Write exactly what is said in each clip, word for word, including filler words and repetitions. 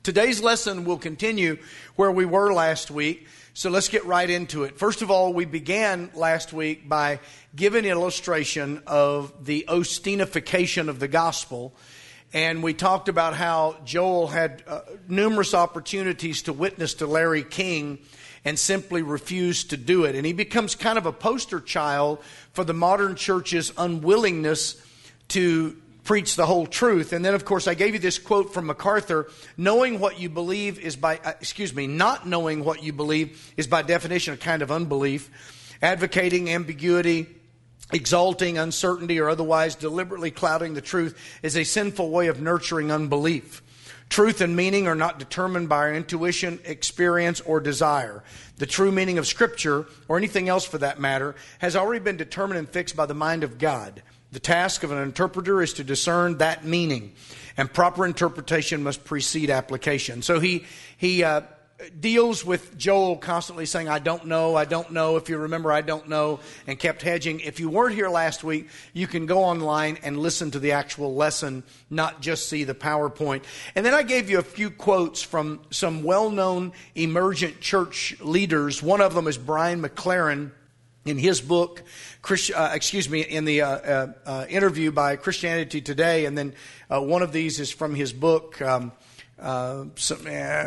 Today's lesson will continue where we were last week, so let's get right into it. First of all, we began last week by giving an illustration of the Austinification of the gospel, and we talked about how Joel had uh, numerous opportunities to witness to Larry King and simply refused to do it. And he becomes kind of a poster child for the modern church's unwillingness to preach the whole truth. And then, of course, I gave you this quote from MacArthur: knowing what you believe is by, uh, excuse me, not knowing what you believe is by definition a kind of unbelief. Advocating ambiguity, exalting uncertainty, or otherwise deliberately clouding the truth is a sinful way of nurturing unbelief. Truth and meaning are not determined by our intuition, experience, or desire. The true meaning of Scripture, or anything else for that matter, has already been determined and fixed by the mind of God. The task of an interpreter is to discern that meaning, and proper interpretation must precede application. So he he uh, deals with Joel constantly saying, I don't know, I don't know. If you remember, I don't know, and kept hedging. If you weren't here last week, you can go online and listen to the actual lesson, not just see the PowerPoint. And then I gave you a few quotes from some well-known emergent church leaders. One of them is Brian McLaren. In his book, Christ, uh, excuse me, in the uh, uh, uh, interview by Christianity Today, and then uh, one of these is from his book, um, uh, some, uh,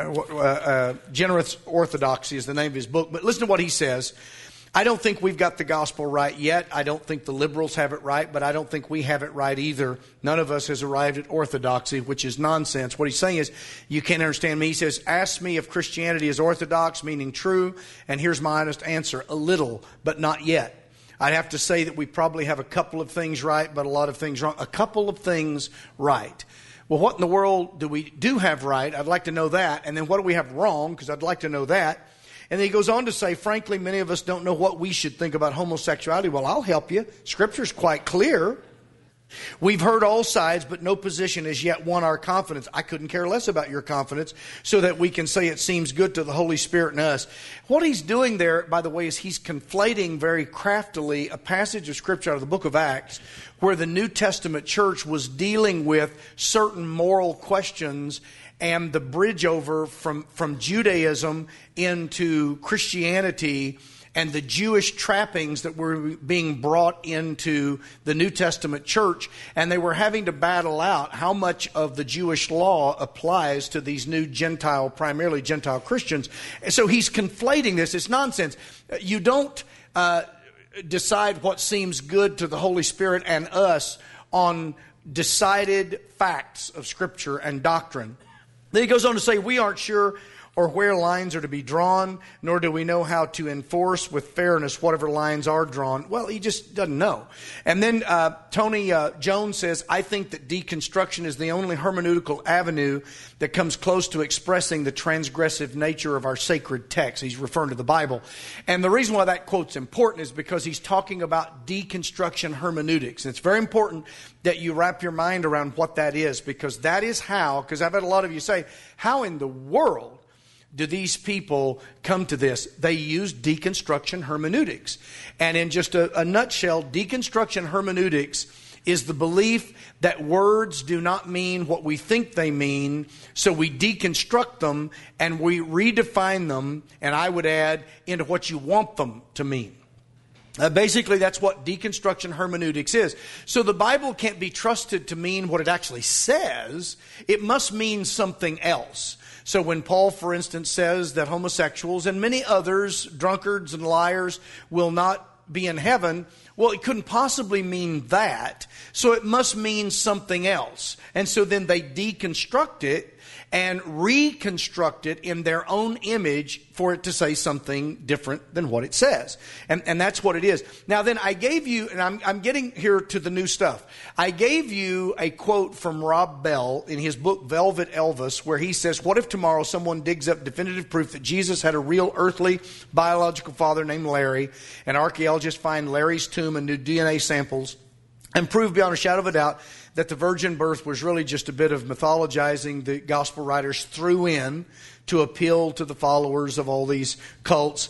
uh, Generous Orthodoxy is the name of his book. But listen to what he says. I don't think we've got the gospel right yet. I don't think the liberals have it right, but I don't think we have it right either. None of us has arrived at orthodoxy, which is nonsense. What he's saying is, you can't understand me. He says, ask me if Christianity is orthodox, meaning true, and here's my honest answer: a little, but not yet. I'd have to say that we probably have a couple of things right, but a lot of things wrong. A couple of things right. Well, what in the world do we do have right? I'd like to know that. And then what do we have wrong? Because I'd like to know that. And then he goes on to say, frankly, many of us don't know what we should think about homosexuality. Well, I'll help you. Scripture's quite clear. We've heard all sides, but no position has yet won our confidence. I couldn't care less about your confidence, so that we can say it seems good to the Holy Spirit in us. What he's doing there, by the way, is he's conflating very craftily a passage of Scripture out of the book of Acts, where the New Testament church was dealing with certain moral questions and the bridge over from, from Judaism into Christianity, and the Jewish trappings that were being brought into the New Testament church. And they were having to battle out how much of the Jewish law applies to these new Gentile, primarily Gentile Christians. And so he's conflating this. It's nonsense. You don't uh, decide what seems good to the Holy Spirit and us on decided facts of Scripture and doctrine. Then he goes on to say, we aren't sure or where lines are to be drawn, nor do we know how to enforce with fairness whatever lines are drawn. Well, he just doesn't know. And then uh, Tony uh, Jones says, I think that deconstruction is the only hermeneutical avenue that comes close to expressing the transgressive nature of our sacred text. He's referring to the Bible. And the reason why that quote's important is because he's talking about deconstruction hermeneutics. And it's very important that you wrap your mind around what that is, because that is how, because I've had a lot of you say, how in the world do these people come to this? They use deconstruction hermeneutics. And in just a, a nutshell, deconstruction hermeneutics is the belief that words do not mean what we think they mean, so we deconstruct them and we redefine them, and I would add, into what you want them to mean. Uh, basically, that's what deconstruction hermeneutics is. So the Bible can't be trusted to mean what it actually says. It must mean something else. So when Paul, for instance, says that homosexuals and many others, drunkards and liars, will not be in heaven, well, it couldn't possibly mean that. So it must mean something else. And so then they deconstruct it and reconstruct it in their own image for it to say something different than what it says. And, and that's what it is. Now then, I gave you, and I'm, I'm getting here to the new stuff. I gave you a quote from Rob Bell in his book, Velvet Elvis, where he says, what if tomorrow someone digs up definitive proof that Jesus had a real earthly biological father named Larry, and archaeologists find Larry's tomb and new D N A samples, and prove beyond a shadow of a doubt that the virgin birth was really just a bit of mythologizing the gospel writers threw in to appeal to the followers of all these cults.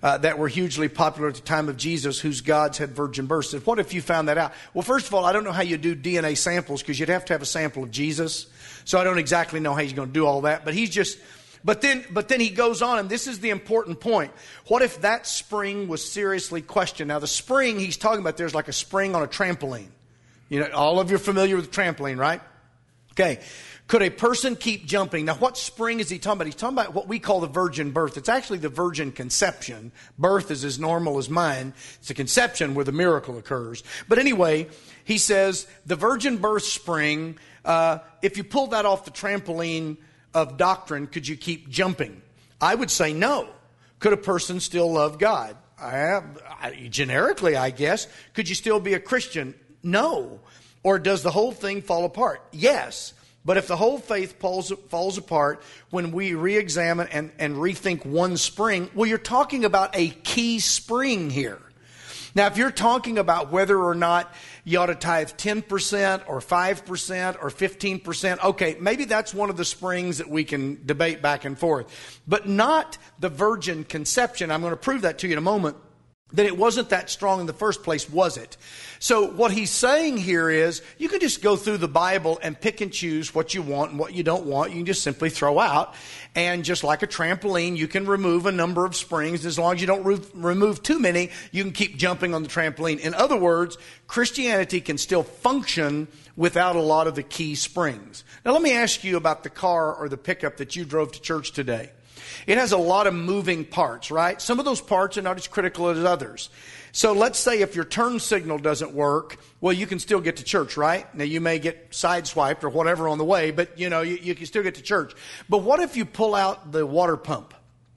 uh, that were hugely popular at the time of Jesus whose gods had virgin births. And what if you found that out? Well, first of all, I don't know how you do D N A samples because you'd have to have a sample of Jesus. So I don't exactly know how he's going to do all that. But he's just, but then, but then he goes on, and this is the important point. What if that spring was seriously questioned? Now, the spring he's talking about, there's like a spring on a trampoline. You know, all of you are familiar with trampoline, right? Okay. Could a person keep jumping? Now, what spring is he talking about? He's talking about what we call the virgin birth. It's actually the virgin conception. Birth is as normal as mine. It's a conception where the miracle occurs. But anyway, he says the virgin birth spring, uh, if you pull that off the trampoline of doctrine, could you keep jumping? I would say no. Could a person still love God? I have, I, generically, I guess. Could you still be a Christian? No. Or does the whole thing fall apart? Yes. But if the whole faith falls, falls apart when we re-examine and, and rethink one spring, well, you're talking about a key spring here. Now, if you're talking about whether or not you ought to tithe ten percent or five percent or fifteen percent, okay, maybe that's one of the springs that we can debate back and forth. But not the virgin conception. I'm going to prove that to you in a moment. That it wasn't that strong in the first place, was it? So what he's saying here is you can just go through the Bible and pick and choose what you want and what you don't want. You can just simply throw out. And just like a trampoline, you can remove a number of springs. As long as you don't re- remove too many, you can keep jumping on the trampoline. In other words, Christianity can still function without a lot of the key springs. Now let me ask you about the car or the pickup that you drove to church today. It has a lot of moving parts, right? Some of those parts are not as critical as others. So let's say if your turn signal doesn't work, well, you can still get to church, right? Now, you may get sideswiped or whatever on the way, but, you know, you, you can still get to church. But what if you pull out the water pump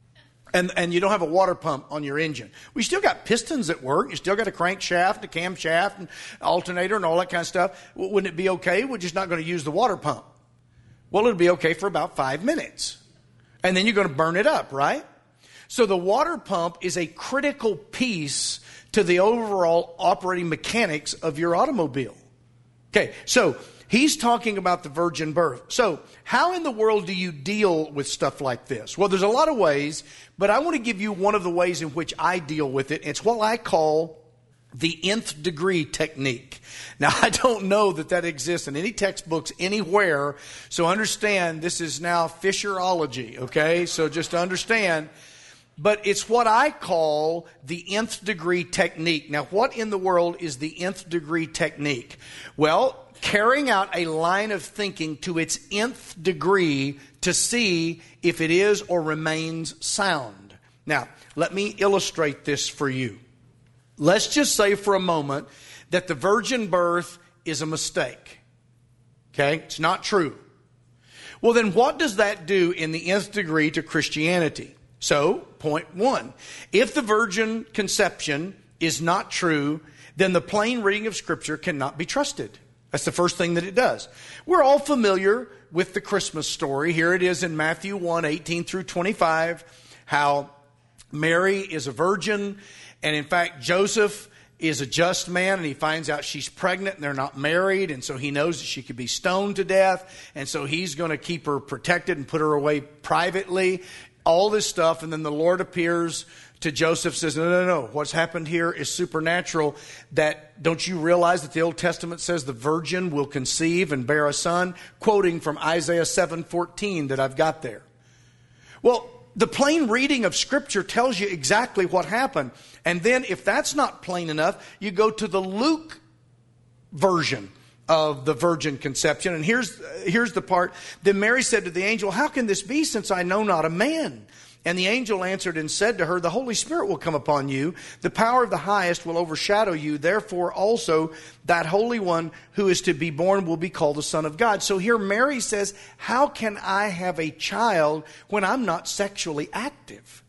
and, and you don't have a water pump on your engine? We still got pistons that work. You still got a crankshaft, a camshaft, and alternator and all that kind of stuff. Wouldn't it be okay? We're just not going to use the water pump. Well, it'll be okay for about five minutes. And then you're going to burn it up, right? So the water pump is a critical piece to the overall operating mechanics of your automobile. Okay, so he's talking about the virgin birth. So how in the world do you deal with stuff like this? Well, there's a lot of ways, but I want to give you one of the ways in which I deal with it. It's what I call the nth degree technique. Now, I don't know that that exists in any textbooks anywhere, so understand this is now Fisherology, okay? So just understand, but it's what I call the nth degree technique. Now, what in the world is the nth degree technique? Well, carrying out a line of thinking to its nth degree to see if it is or remains sound. Now, let me illustrate this for you. Let's just say for a moment that the virgin birth is a mistake. Okay? It's not true. Well, then what does that do in the nth degree to Christianity? So, point one. If the virgin conception is not true, then the plain reading of Scripture cannot be trusted. That's the first thing that it does. We're all familiar with the Christmas story. Here it is in Matthew one, eighteen through twenty-five, how Mary is a virgin. And in fact, Joseph is a just man, and he finds out she's pregnant and they're not married. And so he knows that she could be stoned to death. And so he's going to keep her protected and put her away privately. All this stuff. And then the Lord appears to Joseph, says, no, no, no. What's happened here is supernatural. That don't you realize that the Old Testament says the virgin will conceive and bear a son? Quoting from Isaiah seven fourteen that I've got there. Well, the plain reading of Scripture tells you exactly what happened. And then if that's not plain enough, you go to the Luke version of the virgin conception. And here's, here's the part. Then Mary said to the angel, how can this be, since I know not a man? And the angel answered and said to her, the Holy Spirit will come upon you. The power of the highest will overshadow you. Therefore also that Holy One who is to be born will be called the Son of God. So here Mary says, how can I have a child when I'm not sexually active?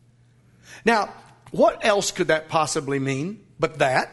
Now, what else could that possibly mean but that?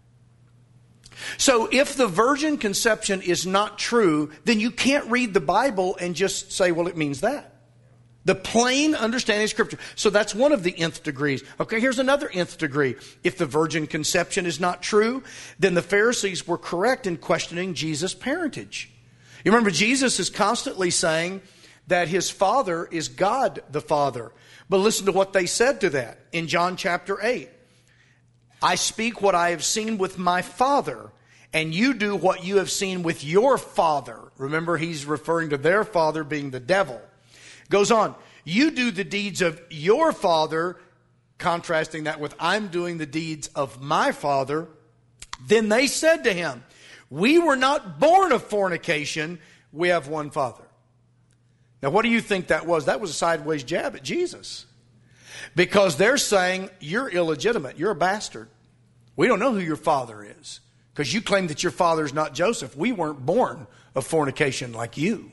So if the virgin conception is not true, then you can't read the Bible and just say, well, it means that. The plain understanding of Scripture. So that's one of the nth degrees. Okay, here's another nth degree. If the virgin conception is not true, then the Pharisees were correct in questioning Jesus' parentage. You remember, Jesus is constantly saying that his Father is God the Father. But listen to what they said to that in John chapter eight. I speak what I have seen with my Father, and you do what you have seen with your father. Remember, he's referring to their father being the devil. Goes on, you do the deeds of your father, contrasting that with I'm doing the deeds of my Father. Then they said to him, we were not born of fornication, we have one Father. Now, what do you think that was? That was a sideways jab at Jesus. Because they're saying, you're illegitimate, you're a bastard. We don't know who your father is. Because you claim that your father is not Joseph. We weren't born of fornication like you.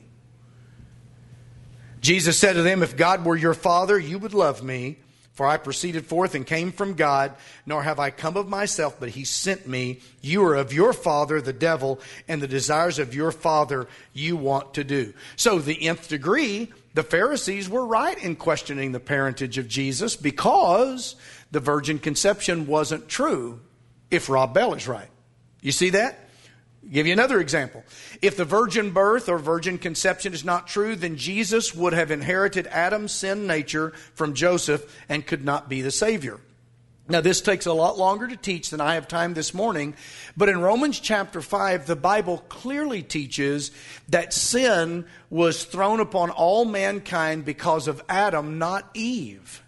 Jesus said to them, if God were your father, you would love me. For I proceeded forth and came from God, nor have I come of myself, but he sent me. You are of your father, the devil, and the desires of your father you want to do. So the nth degree, the Pharisees were right in questioning the parentage of Jesus because the virgin conception wasn't true, if Rob Bell is right. You see that? I'll give you another example. If the virgin birth or virgin conception is not true, then Jesus would have inherited Adam's sin nature from Joseph and could not be the Savior. Now, this takes a lot longer to teach than I have time this morning, but in Romans chapter five, the Bible clearly teaches that sin was thrown upon all mankind because of Adam, not Eve.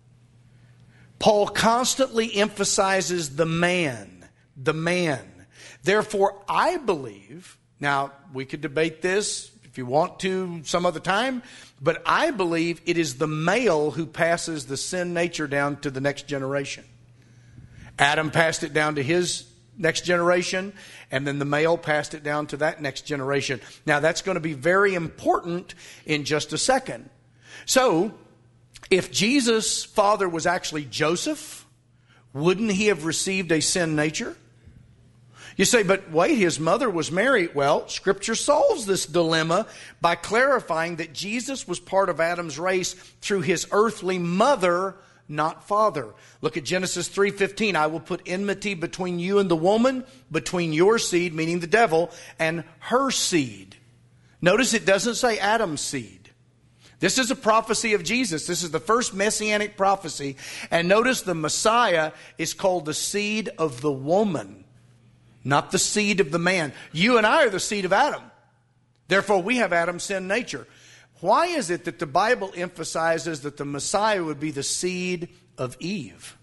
Paul constantly emphasizes the man, the man. Therefore, I believe, now we could debate this if you want to some other time, but I believe it is the male who passes the sin nature down to the next generation. Adam passed it down to his next generation, and then the male passed it down to that next generation. Now, that's going to be very important in just a second. So, if Jesus' father was actually Joseph, wouldn't he have received a sin nature? You say, but wait, his mother was Mary. Well, Scripture solves this dilemma by clarifying that Jesus was part of Adam's race through his earthly mother, not father. Look at Genesis three fifteen. I will put enmity between you and the woman, between your seed, meaning the devil, and her seed. Notice it doesn't say Adam's seed. This is a prophecy of Jesus. This is the first messianic prophecy. And notice the Messiah is called the seed of the woman, not the seed of the man. You and I are the seed of Adam. Therefore, we have Adam's sin nature. Why is it that the Bible emphasizes that the Messiah would be the seed of Eve?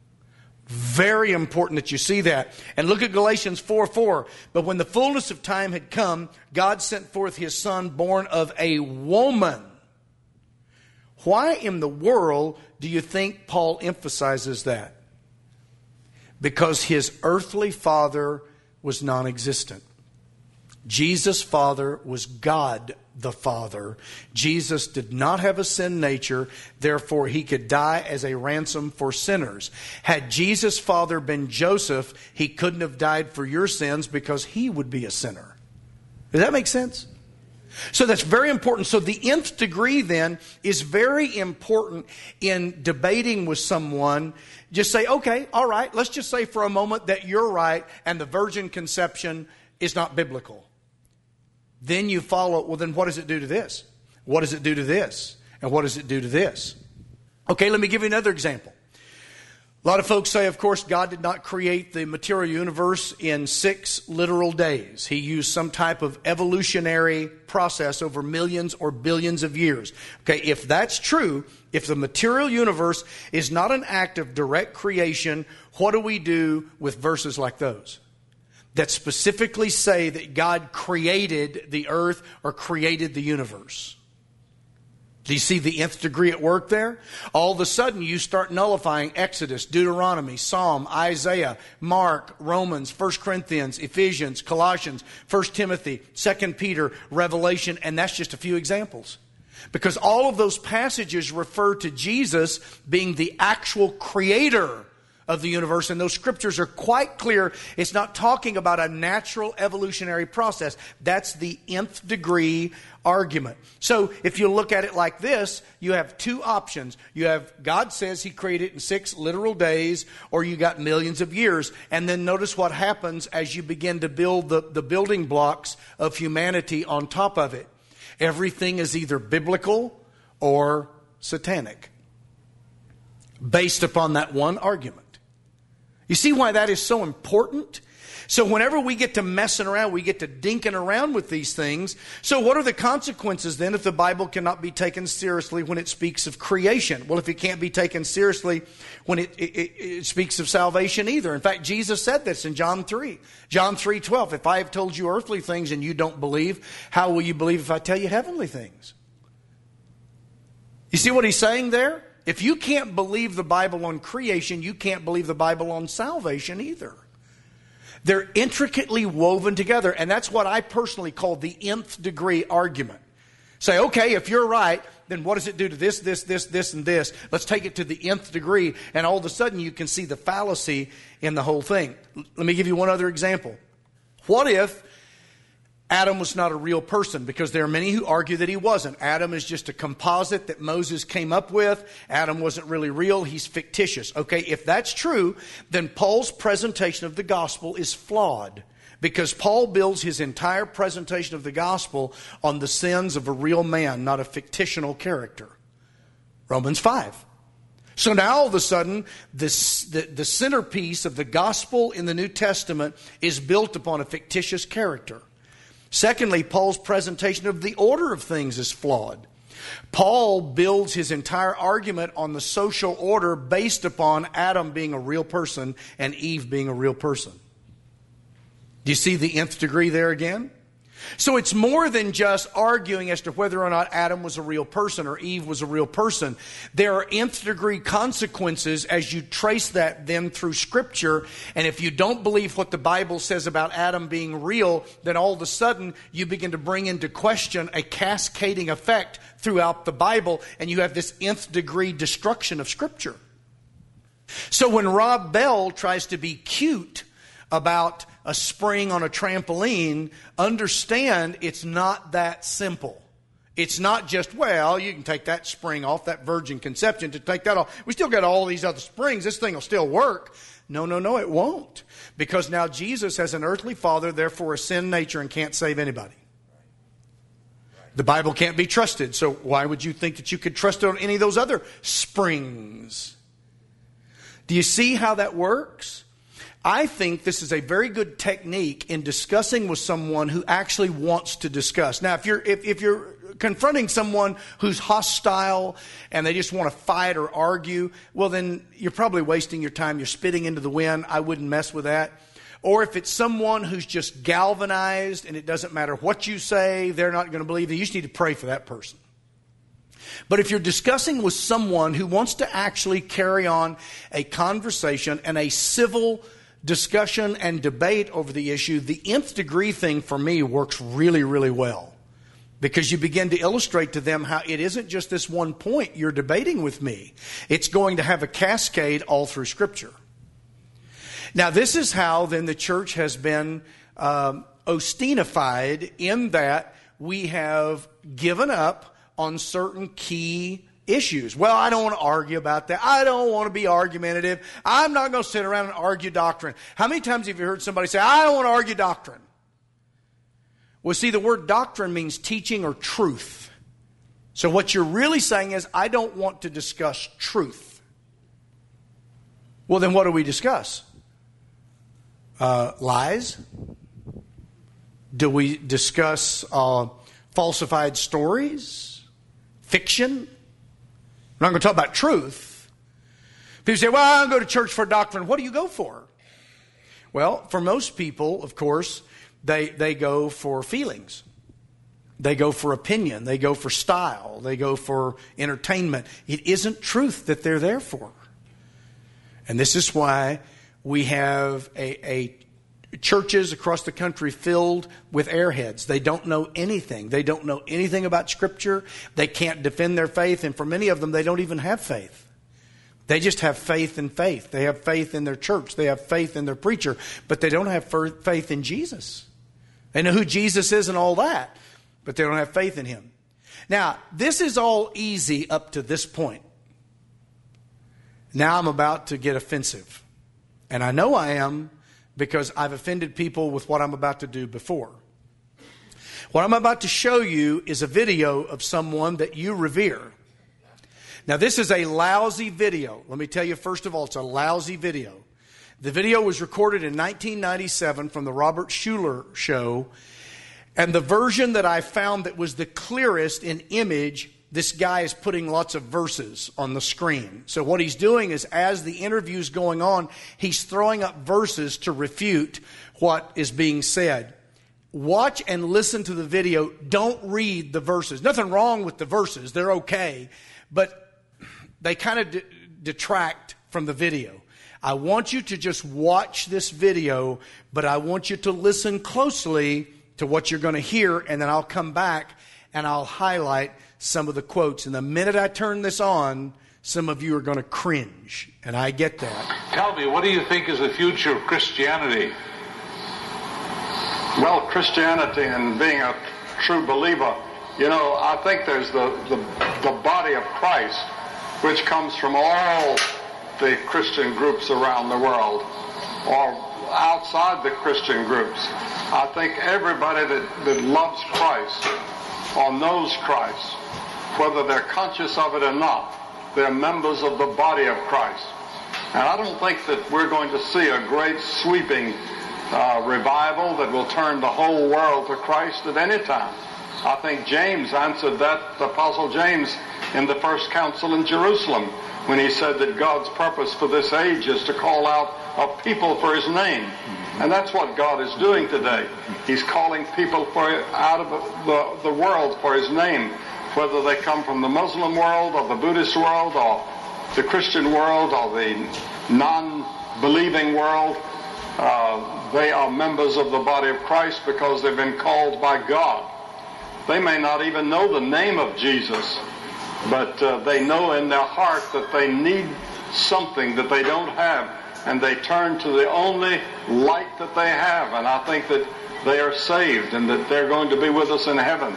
Very important that you see that. And look at Galatians four four. But when the fullness of time had come, God sent forth his Son, born of a woman. Why in the world do you think Paul emphasizes that? Because his earthly father was non-existent. Jesus' father was God the Father. Jesus did not have a sin nature, therefore he could die as a ransom for sinners. Had Jesus' father been Joseph, he couldn't have died for your sins because he would be a sinner. Does that make sense? So that's very important. So the nth degree then is very important in debating with someone. Just say, okay, all right, let's just say for a moment that you're right and the virgin conception is not biblical. Then you follow, well, then what does it do to this? What does it do to this? And what does it do to this? Okay, let me give you another example. A lot of folks say, of course, God did not create the material universe in six literal days. He used some type of evolutionary process over millions or billions of years. Okay, if that's true, if the material universe is not an act of direct creation, what do we do with verses like those that specifically say that God created the earth or created the universe? Do you see the nth degree at work there? All of a sudden you start nullifying Exodus, Deuteronomy, Psalm, Isaiah, Mark, Romans, First Corinthians, Ephesians, Colossians, First Timothy, Second Peter, Revelation, and that's just a few examples. Because all of those passages refer to Jesus being the actual creator of the universe, and those scriptures are quite clear. It's not talking about a natural evolutionary process. That's the nth degree argument. So if you look at it like this, you have two options. You have God says he created it in six literal days, or you got millions of years. And then notice what happens as you begin to build the, the building blocks of humanity on top of it. Everything is either biblical or satanic, based upon that one argument. You see why that is so important? So whenever we get to messing around, we get to dinking around with these things. So what are the consequences then if the Bible cannot be taken seriously when it speaks of creation? Well, if it can't be taken seriously when it, it, it speaks of salvation either. In fact, Jesus said this in John three. John three twelve, if I have told you earthly things and you don't believe, how will you believe if I tell you heavenly things? You see what he's saying there? If you can't believe the Bible on creation, you can't believe the Bible on salvation either. They're intricately woven together, and that's what I personally call the nth degree argument. Say, okay, if you're right, then what does it do to this, this, this, this, and this? Let's take it to the nth degree, and all of a sudden you can see the fallacy in the whole thing. Let me give you one other example. What if Adam was not a real person? Because there are many who argue that he wasn't. Adam is just a composite that Moses came up with. Adam wasn't really real. He's fictitious. Okay, if that's true, then Paul's presentation of the gospel is flawed. Because Paul builds his entire presentation of the gospel on the sins of a real man, not a fictional character. Romans five. So now all of a sudden, this, the, the centerpiece of the gospel in the New Testament is built upon a fictitious character. Secondly, Paul's presentation of the order of things is flawed. Paul builds his entire argument on the social order based upon Adam being a real person and Eve being a real person. Do you see the nth degree there again? So it's more than just arguing as to whether or not Adam was a real person or Eve was a real person. There are nth degree consequences as you trace that then through Scripture. And if you don't believe what the Bible says about Adam being real, then all of a sudden you begin to bring into question a cascading effect throughout the Bible, and you have this nth degree destruction of Scripture. So when Rob Bell tries to be cute about a spring on a trampoline, understand it's not that simple. It's not just, well, you can take that spring off, that virgin conception, to take that off. We still got all these other springs. This thing will still work. No, no, no, it won't. Because now Jesus has an earthly father, therefore a sin nature, and can't save anybody. The Bible can't be trusted. So why would you think that you could trust it on any of those other springs? Do you see how that works? I think this is a very good technique in discussing with someone who actually wants to discuss. Now, if you're if, if you're confronting someone who's hostile and they just want to fight or argue, well, then you're probably wasting your time. You're spitting into the wind. I wouldn't mess with that. Or if it's someone who's just galvanized and it doesn't matter what you say, they're not going to believe you. You just need to pray for that person. But if you're discussing with someone who wants to actually carry on a conversation and a civil discussion and debate over the issue, the nth degree thing for me works really, really well. Because you begin to illustrate to them how it isn't just this one point you're debating with me. It's going to have a cascade all through Scripture. Now, this is how then the church has been um, Ostinified, in that we have given up on certain key issues. Well, I don't want to argue about that. I don't want to be argumentative. I'm not going to sit around and argue doctrine. How many times have you heard somebody say, I don't want to argue doctrine? Well, see, the word doctrine means teaching or truth. So what you're really saying is, I don't want to discuss truth. Well, then what do we discuss? Uh, lies? Do we discuss uh, falsified stories? Fiction? I'm not going to talk about truth. People say, well, I don't go to church for doctrine. What do you go for? Well, for most people, of course, they, they go for feelings. They go for opinion. They go for style. They go for entertainment. It isn't truth that they're there for. And this is why we have a, a churches across the country filled with airheads. They don't know anything. They don't know anything about Scripture. They can't defend their faith. And for many of them, they don't even have faith. They just have faith in faith. They have faith in their church. They have faith in their preacher. But they don't have faith in Jesus. They know who Jesus is and all that. But they don't have faith in Him. Now, this is all easy up to this point. Now I'm about to get offensive. And I know I am, because I've offended people with what I'm about to do before. What I'm about to show you is a video of someone that you revere. Now, this is a lousy video. Let me tell you, first of all, it's a lousy video. The video was recorded in nineteen ninety-seven from the Robert Schuller show. And the version that I found that was the clearest in image, this guy is putting lots of verses on the screen. So what he's doing is, as the interview's going on, he's throwing up verses to refute what is being said. Watch and listen to the video. Don't read the verses. Nothing wrong with the verses. They're okay. But they kind of de- detract from the video. I want you to just watch this video, but I want you to listen closely to what you're going to hear, and then I'll come back and I'll highlight some of the quotes. And the minute I turn this on, some of you are going to cringe, and I get that. Tell me, what do you think is the future of Christianity? Well, Christianity and being a true believer, you know, I think there's the, the, the body of Christ, which comes from all the Christian groups around the world, or outside the Christian groups. I think everybody that, that loves Christ or knows Christ, whether they're conscious of it or not, they're members of the body of Christ. And I don't think that we're going to see a great sweeping uh, revival that will turn the whole world to Christ at any time. I think James answered that, the Apostle James, in the first council in Jerusalem, when he said that God's purpose for this age is to call out a people for his name. And that's what God is doing today. He's calling people for out of the, the world for his name, whether they come from the Muslim world or the Buddhist world or the Christian world or the non-believing world. Uh, they are members of the body of Christ because they've been called by God. They may not even know the name of Jesus, but uh, they know in their heart that they need something that they don't have, and they turn to the only light that they have. And I think that they are saved and that they're going to be with us in heaven.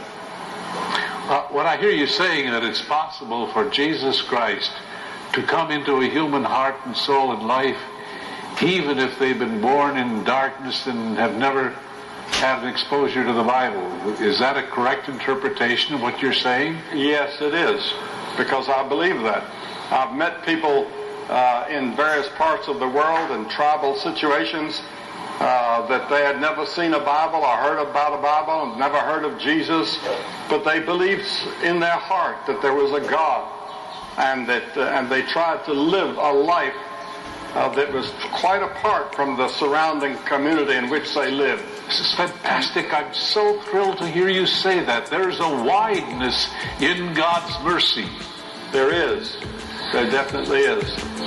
Uh, when I hear you saying that it's possible for Jesus Christ to come into a human heart and soul and life, even if they've been born in darkness and have never had an exposure to the Bible, is that a correct interpretation of what you're saying? Yes, it is, because I believe that. I've met people uh, in various parts of the world in tribal situations uh, that they had never seen a Bible or heard about a Bible and never heard of Jesus, but they believed in their heart that there was a God, and that uh, and they tried to live a life uh, that was quite apart from the surrounding community in which they lived. This is fantastic. I'm so thrilled to hear you say that. There's a wideness in God's mercy. There is. There definitely is.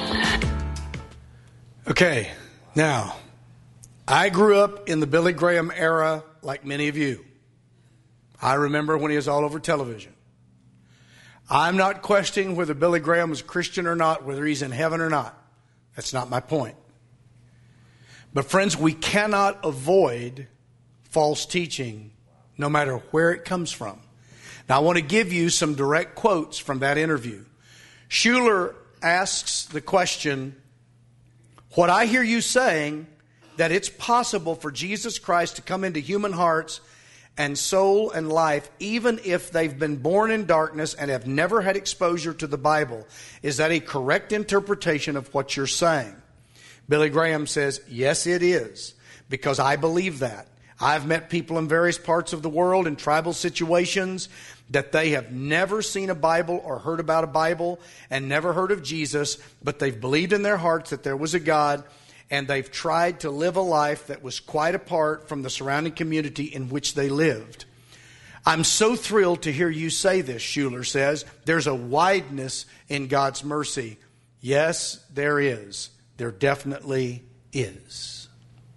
Okay, now, I grew up in the Billy Graham era like many of you. I remember when he was all over television. I'm not questioning whether Billy Graham is Christian or not, whether he's in heaven or not. That's not my point. But friends, we cannot avoid false teaching no matter where it comes from. Now, I want to give you some direct quotes from that interview. Schuller asks the question, what I hear you saying, that it's possible for Jesus Christ to come into human hearts and soul and life, even if they've been born in darkness and have never had exposure to the Bible. Is that a correct interpretation of what you're saying? Billy Graham says, yes, it is, because I believe that. I've met people in various parts of the world in tribal situations that they have never seen a Bible or heard about a Bible and never heard of Jesus, but they've believed in their hearts that there was a God, and they've tried to live a life that was quite apart from the surrounding community in which they lived. I'm so thrilled to hear you say this, Schuller says. There's a wideness in God's mercy. Yes, there is. There definitely is.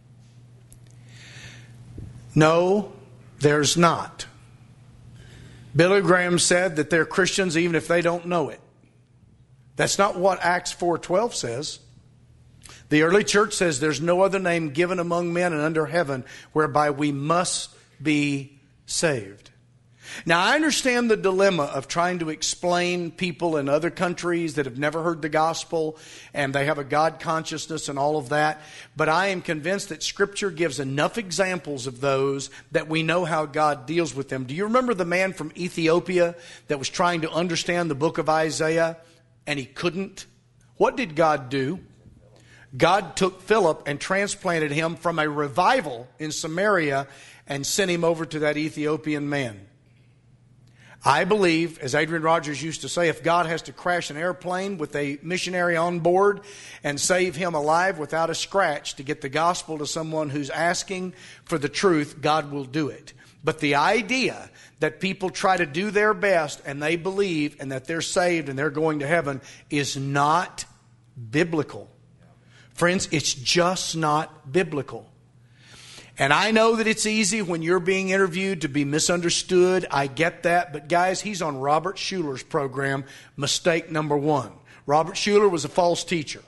No, there's not. Billy Graham said that they're Christians even if they don't know it. That's not what Acts four twelve says. The early church says there's no other name given among men and under heaven whereby we must be saved. Now, I understand the dilemma of trying to explain people in other countries that have never heard the gospel and they have a God consciousness and all of that. But I am convinced that Scripture gives enough examples of those that we know how God deals with them. Do you remember the man from Ethiopia that was trying to understand the book of Isaiah and he couldn't? What did God do? God took Philip and transplanted him from a revival in Samaria and sent him over to that Ethiopian man. I believe, as Adrian Rogers used to say, if God has to crash an airplane with a missionary on board and save him alive without a scratch to get the gospel to someone who's asking for the truth, God will do it. But the idea that people try to do their best and they believe and that they're saved and they're going to heaven is not biblical. Friends, it's just not biblical. And I know that it's easy when you're being interviewed to be misunderstood. I get that. But guys, he's on Robert Schuller's program. Mistake number one. Robert Schuller was a false teacher.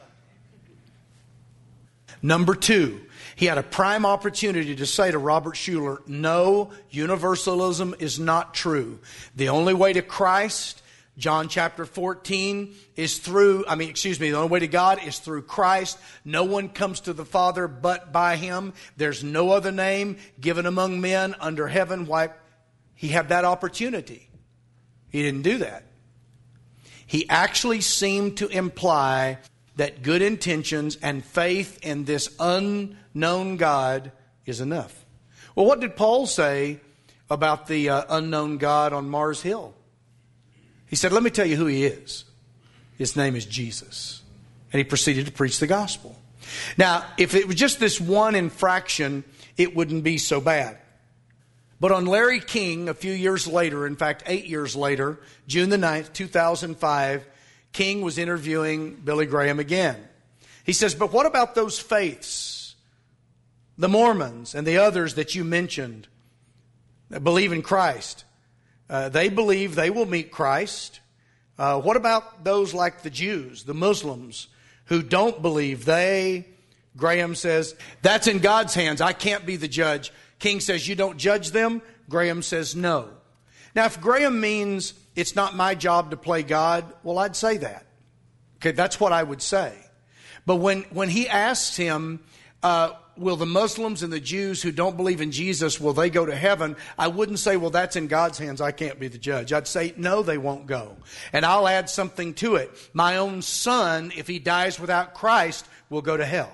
Number two, he had a prime opportunity to say to Robert Schuller, no, universalism is not true. The only way to Christ, John chapter fourteen, is through, I mean, excuse me, the only way to God is through Christ. No one comes to the Father but by Him. There's no other name given among men under heaven. Why? He had that opportunity. He didn't do that. He actually seemed to imply that good intentions and faith in this unknown God is enough. Well, what did Paul say about the uh, unknown God on Mars Hill? He said, let me tell you who He is. His name is Jesus. And he proceeded to preach the gospel. Now, if it was just this one infraction, it wouldn't be so bad. But on Larry King, a few years later, in fact, eight years later, June the ninth, two thousand five, King was interviewing Billy Graham again. He says, but what about those faiths, the Mormons and the others that you mentioned that believe in Christ? Uh, they believe they will meet Christ. Uh, what about those like the Jews, the Muslims, who don't believe? They, Graham says, that's in God's hands. I can't be the judge. King says, you don't judge them. Graham says, no. Now, if Graham means it's not my job to play God, well, I'd say that. Okay, that's what I would say. But when, when he asks him, uh, will the Muslims and the Jews who don't believe in Jesus, will they go to heaven? I wouldn't say, well, that's in God's hands. I can't be the judge. I'd say, no, they won't go. And I'll add something to it. My own son, if he dies without Christ, will go to hell.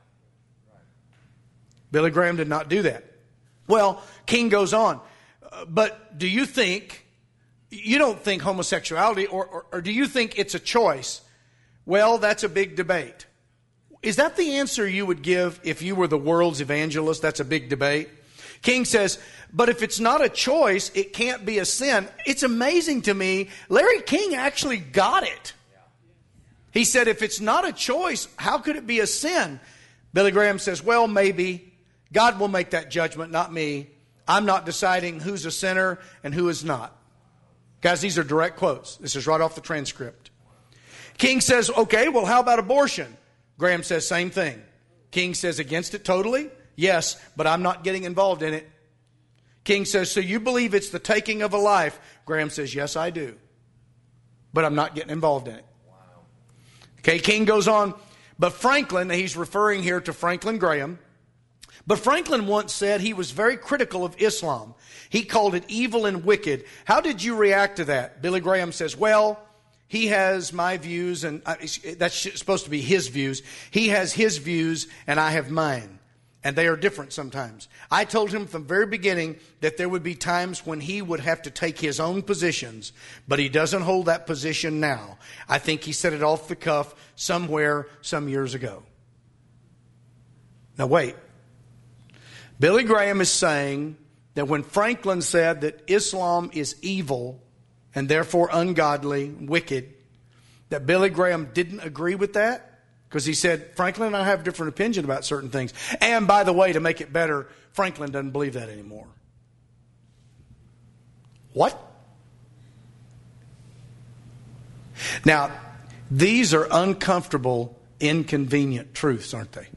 Billy Graham did not do that. Well, King goes on. Uh, but do you think, you don't think homosexuality, or, or, or do you think it's a choice? Well, that's a big debate. Is that the answer you would give if you were the world's evangelist? That's a big debate. King says, but if it's not a choice, it can't be a sin. It's amazing to me. Larry King actually got it. He said, if it's not a choice, how could it be a sin? Billy Graham says, well, maybe. God will make that judgment, not me. I'm not deciding who's a sinner and who is not. Guys, these are direct quotes. This is right off the transcript. King says, okay, well, how about abortion? Graham says, same thing. King says, against it totally? Yes, but I'm not getting involved in it. King says, so you believe it's the taking of a life? Graham says, yes, I do. But I'm not getting involved in it. Wow. Okay, King goes on, but Franklin, he's referring here to Franklin Graham, but Franklin once said he was very critical of Islam. He called it evil and wicked. How did you react to that? Billy Graham says, well, he has my views, and that's supposed to be his views. He has his views, and I have mine. And they are different sometimes. I told him from the very beginning that there would be times when he would have to take his own positions, but he doesn't hold that position now. I think he said it off the cuff somewhere some years ago. Now wait. Billy Graham is saying that when Franklin said that Islam is evil and therefore ungodly, wicked, that Billy Graham didn't agree with that, because he said, Franklin and I have different opinion about certain things. And by the way, to make it better, Franklin doesn't believe that anymore. What? Now, these are uncomfortable, inconvenient truths, aren't they?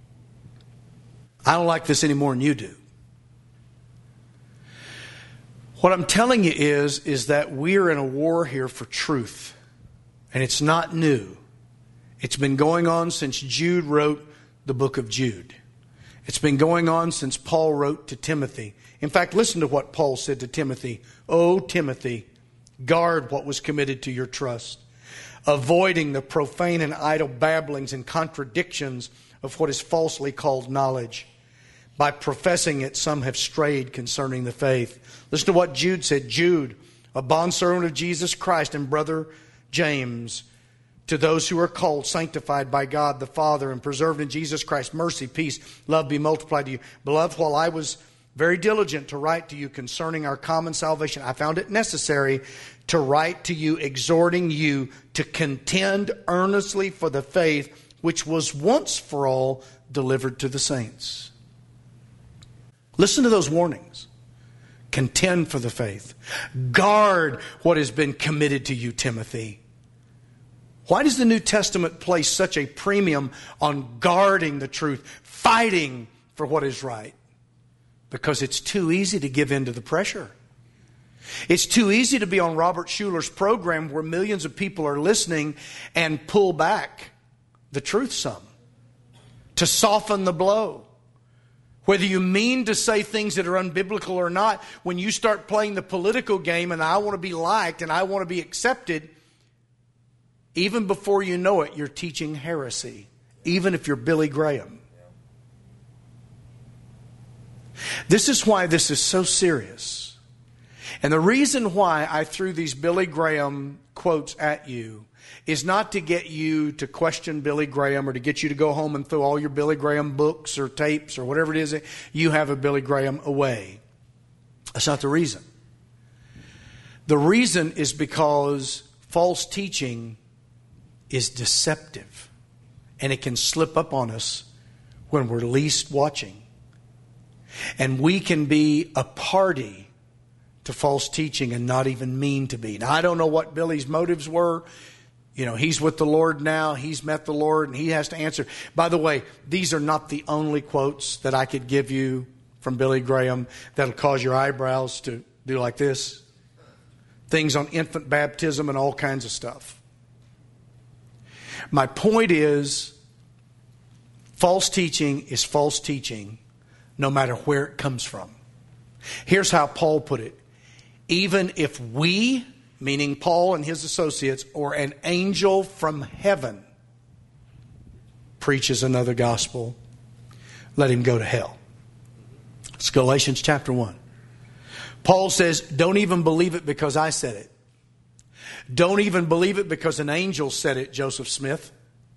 I don't like this any more than you do. What I'm telling you is, is that we're in a war here for truth. And it's not new. It's been going on since Jude wrote the book of Jude. It's been going on since Paul wrote to Timothy. In fact, listen to what Paul said to Timothy. "O Timothy, guard what was committed to your trust, avoiding the profane and idle babblings and contradictions of what is falsely called knowledge. By professing it, some have strayed concerning the faith." Listen to what Jude said. "Jude, a bondservant of Jesus Christ, and brother James, to those who are called, sanctified by God the Father, and preserved in Jesus Christ, mercy, peace, love be multiplied to you. Beloved, while I was very diligent to write to you concerning our common salvation, I found it necessary to write to you, exhorting you to contend earnestly for the faith which was once for all delivered to the saints." Listen to those warnings. Contend for the faith. Guard what has been committed to you, Timothy. Why does the New Testament place such a premium on guarding the truth, fighting for what is right? Because it's too easy to give in to the pressure. It's too easy to be on Robert Schuller's program where millions of people are listening and pull back the truth some, to soften the blow. Whether you mean to say things that are unbiblical or not, when you start playing the political game and I want to be liked and I want to be accepted, even before you know it, you're teaching heresy, even if you're Billy Graham. This is why this is so serious. And the reason why I threw these Billy Graham quotes at you is not to get you to question Billy Graham or to get you to go home and throw all your Billy Graham books or tapes or whatever it is that you have of Billy Graham away. That's not the reason. The reason is because false teaching is deceptive, and it can slip up on us when we're least watching. And we can be a party to false teaching and not even mean to be. Now, I don't know what Billy's motives were. You know, he's with the Lord now. He's met the Lord and he has to answer. By the way, these are not the only quotes that I could give you from Billy Graham that'll cause your eyebrows to do like this. Things on infant baptism and all kinds of stuff. My point is, false teaching is false teaching no matter where it comes from. Here's how Paul put it. Even if we, meaning Paul and his associates, or an angel from heaven preaches another gospel, let him go to hell. It's Galatians chapter one. Paul says, don't even believe it because I said it. Don't even believe it because an angel said it, Joseph Smith.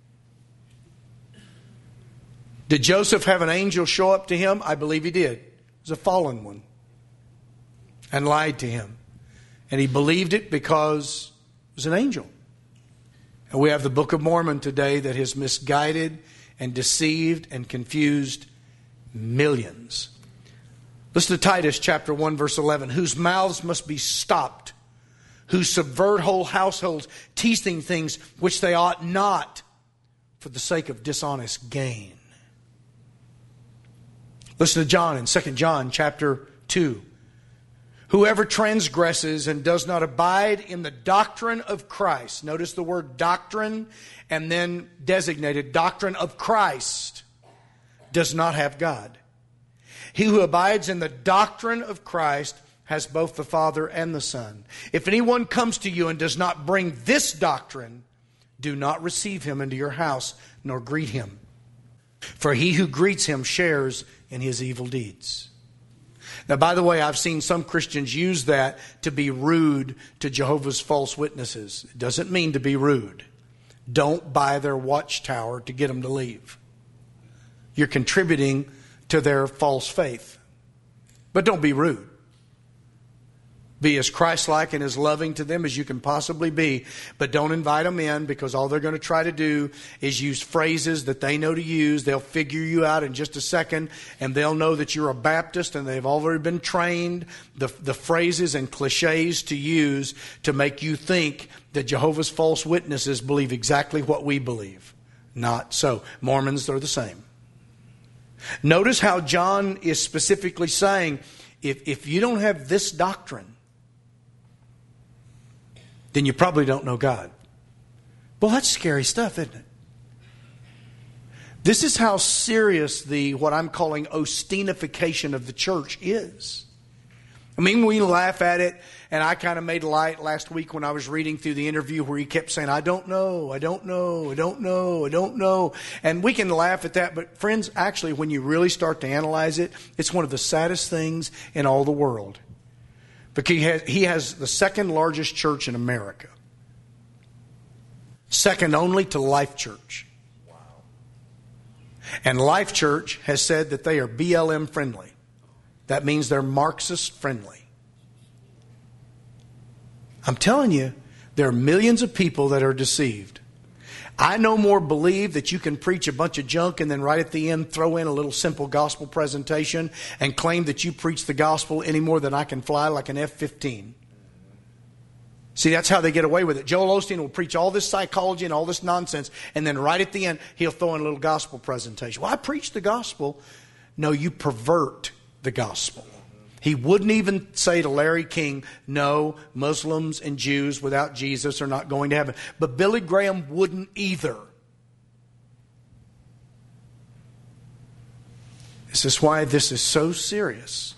Did Joseph have an angel show up to him? I believe he did. It was a fallen one. And lied to him. And he believed it because it was an angel. And we have the Book of Mormon today that has misguided and deceived and confused millions. Listen to Titus chapter one verse eleven. Whose mouths must be stopped, who subvert whole households, teaching things which they ought not, for the sake of dishonest gain. Listen to John in Second John chapter two. Whoever transgresses and does not abide in the doctrine of Christ. Notice the word doctrine and then designated doctrine of Christ. Does not have God. He who abides in the doctrine of Christ has both the Father and the Son. If anyone comes to you and does not bring this doctrine, do not receive him into your house nor greet him. For he who greets him shares in his evil deeds. Now, by the way, I've seen some Christians use that to be rude to Jehovah's false witnesses. It doesn't mean to be rude. Don't buy their watchtower to get them to leave. You're contributing to their false faith. But don't be rude. Be as Christ-like and as loving to them as you can possibly be. But don't invite them in, because all they're going to try to do is use phrases that they know to use. They'll figure you out in just a second, and they'll know that you're a Baptist, and they've already been trained the, the phrases and cliches to use to make you think that Jehovah's false witnesses believe exactly what we believe. Not so. Mormons are the same. Notice how John is specifically saying, if, if you don't have this doctrine, then you probably don't know God. Well, that's scary stuff, isn't it? This is how serious the what I'm calling Ostinification of the church is. I mean, we laugh at it, and I kind of made light last week when I was reading through the interview where he kept saying, I don't know, I don't know, I don't know, I don't know. And we can laugh at that, but friends, actually, when you really start to analyze it, it's one of the saddest things in all the world. Because he has, he has the second largest church in America. Second only to Life Church. Wow. And Life Church has said that they are B L M friendly. That means they're Marxist friendly. I'm telling you, there are millions of people that are deceived. I no more believe that you can preach a bunch of junk and then right at the end throw in a little simple gospel presentation and claim that you preach the gospel any more than I can fly like an F fifteen. See, that's how they get away with it. Joel Osteen will preach all this psychology and all this nonsense, and then right at the end, he'll throw in a little gospel presentation. Well, I preach the gospel. No, you pervert the gospel. He wouldn't even say to Larry King, no, Muslims and Jews without Jesus are not going to heaven. But Billy Graham wouldn't either. This is why this is so serious.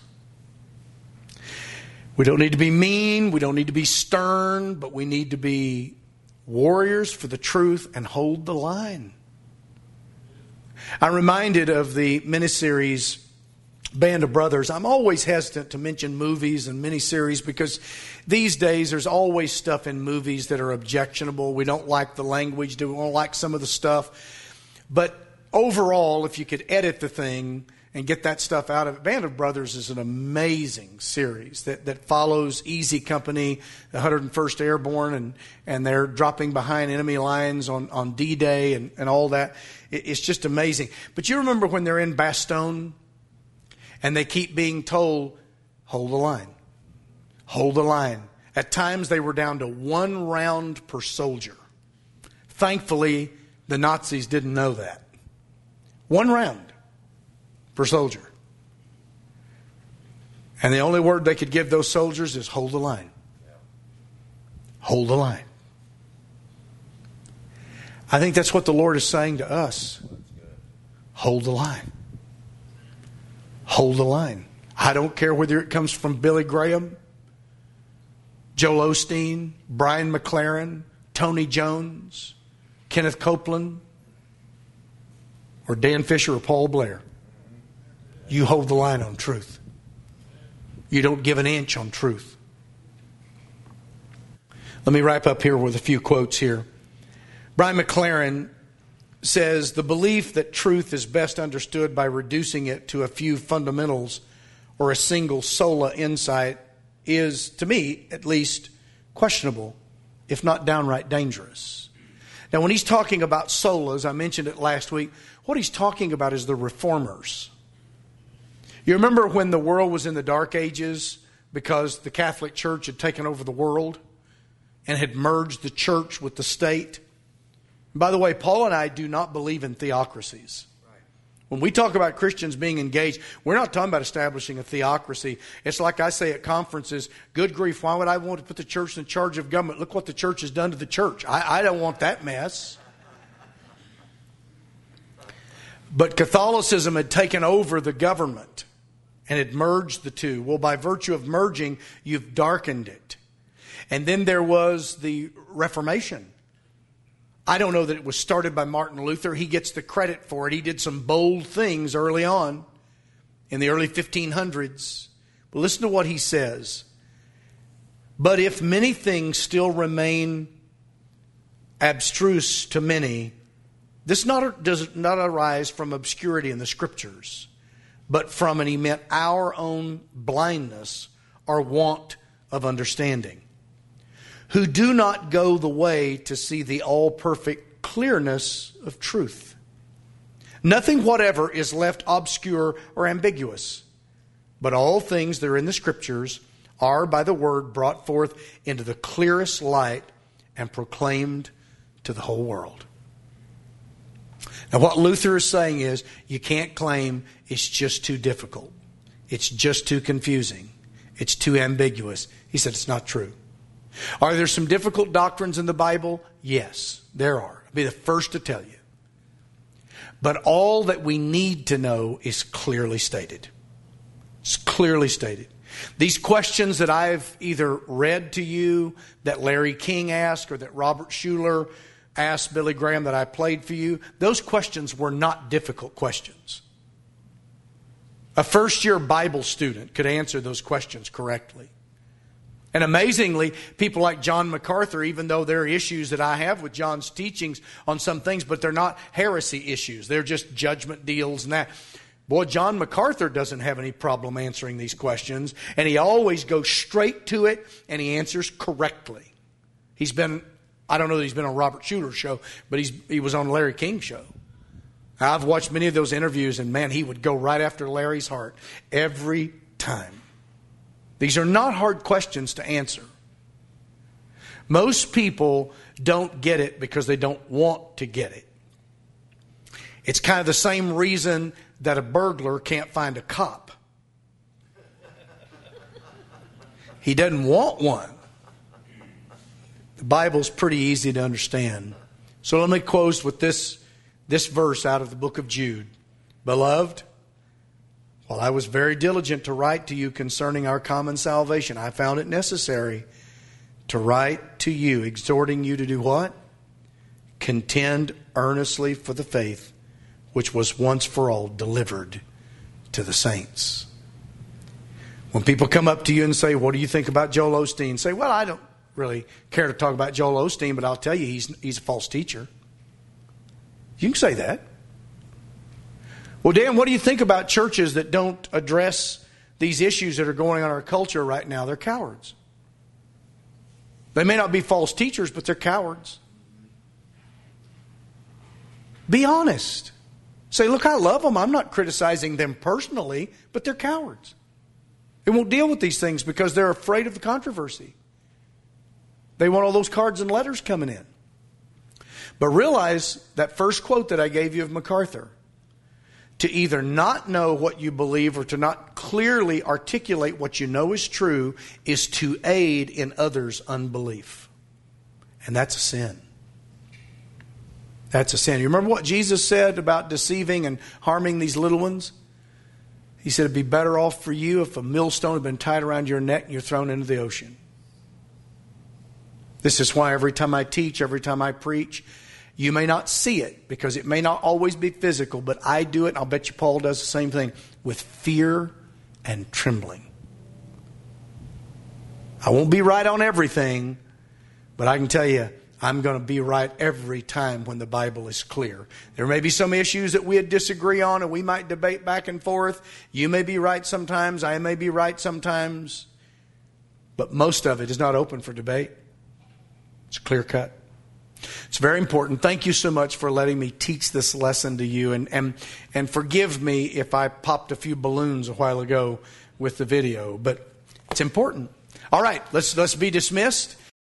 We don't need to be mean. We don't need to be stern. But we need to be warriors for the truth and hold the line. I'm reminded of the miniseries Band of Brothers. I'm always hesitant to mention movies and miniseries because these days there's always stuff in movies that are objectionable. We don't like the language. We don't like some of the stuff. But overall, if you could edit the thing and get that stuff out of it, Band of Brothers is an amazing series that, that follows Easy Company, the one hundred first Airborne, and, and they're dropping behind enemy lines on, on D-Day and, and all that. It, it's just amazing. But you remember when they're in Bastogne and they keep being told, hold the line, hold the line. At times they were down to one round per soldier. Thankfully, the Nazis didn't know that. One round per soldier. And the only word they could give those soldiers is hold the line. Hold the line. I think that's what the Lord is saying to us. Hold the line. Hold the line. I don't care whether it comes from Billy Graham, Joel Osteen, Brian McLaren, Tony Jones, Kenneth Copeland, or Dan Fisher or Paul Blair. You hold the line on truth. You don't give an inch on truth. Let me wrap up here with a few quotes here. Brian McLaren says, the belief that truth is best understood by reducing it to a few fundamentals or a single sola insight is, to me at least, questionable, if not downright dangerous. Now, when he's talking about solas, I mentioned it last week, what he's talking about is the reformers. You remember when the world was in the dark ages because the Catholic Church had taken over the world and had merged the church with the state? And by the way, Paul and I do not believe in theocracies. Right. When we talk about Christians being engaged, we're not talking about establishing a theocracy. It's like I say at conferences, good grief, why would I want to put the church in charge of government? Look what the church has done to the church. I, I don't want that mess. But Catholicism had taken over the government and had merged the two. Well, by virtue of merging, you've darkened it. And then there was the Reformation. I don't know that it was started by Martin Luther. He gets the credit for it. He did some bold things early on in the early fifteen hundreds. But listen to what he says. But if many things still remain abstruse to many, this not, does not arise from obscurity in the Scriptures, but from, and he meant, our own blindness or want of understanding, who do not go the way to see the all-perfect clearness of truth. Nothing whatever is left obscure or ambiguous, but all things that are in the Scriptures are by the Word brought forth into the clearest light and proclaimed to the whole world. Now, what Luther is saying is, you can't claim it's just too difficult. It's just too confusing. It's too ambiguous. He said it's not true. Are there some difficult doctrines in the Bible? Yes, there are. I'll be the first to tell you. But all that we need to know is clearly stated. It's clearly stated. These questions that I've either read to you, that Larry King asked, or that Robert Schuller asked Billy Graham, that I played for you, those questions were not difficult questions. A first-year Bible student could answer those questions correctly. And amazingly, people like John MacArthur, even though there are issues that I have with John's teachings on some things, but they're not heresy issues. They're just judgment deals and that. Boy, John MacArthur doesn't have any problem answering these questions. And he always goes straight to it and he answers correctly. He's been, I don't know that he's been on Robert Schuller's show, but he's he was on Larry King's show. I've watched many of those interviews and man, he would go right after Larry's heart every time. These are not hard questions to answer. Most people don't get it because they don't want to get it. It's kind of the same reason that a burglar can't find a cop. He doesn't want one. The Bible's pretty easy to understand. So let me close with this, this verse out of the book of Jude. Beloved, while I was very diligent to write to you concerning our common salvation, I found it necessary to write to you, exhorting you to do what? Contend earnestly for the faith which was once for all delivered to the saints. When people come up to you and say, what do you think about Joel Osteen? Say, well, I don't really care to talk about Joel Osteen, but I'll tell you he's, he's a false teacher. You can say that. Well, Dan, what do you think about churches that don't address these issues that are going on in our culture right now? They're cowards. They may not be false teachers, but they're cowards. Be honest. Say, look, I love them. I'm not criticizing them personally, but they're cowards. They won't deal with these things because they're afraid of the controversy. They want all those cards and letters coming in. But realize that first quote that I gave you of MacArthur, to either not know what you believe or to not clearly articulate what you know is true is to aid in others' unbelief. And that's a sin. That's a sin. You remember what Jesus said about deceiving and harming these little ones? He said it'd be better off for you if a millstone had been tied around your neck and you're thrown into the ocean. This is why every time I teach, every time I preach, you may not see it because it may not always be physical, but I do it, and I'll bet you Paul does the same thing, with fear and trembling. I won't be right on everything, but I can tell you, I'm going to be right every time when the Bible is clear. There may be some issues that we disagree on and we might debate back and forth. You may be right sometimes, I may be right sometimes, but most of it is not open for debate. It's clear cut. It's very important. Thank you so much for letting me teach this lesson to you. And, and, and forgive me if I popped a few balloons a while ago with the video. But it's important. All right, let's, let's be dismissed.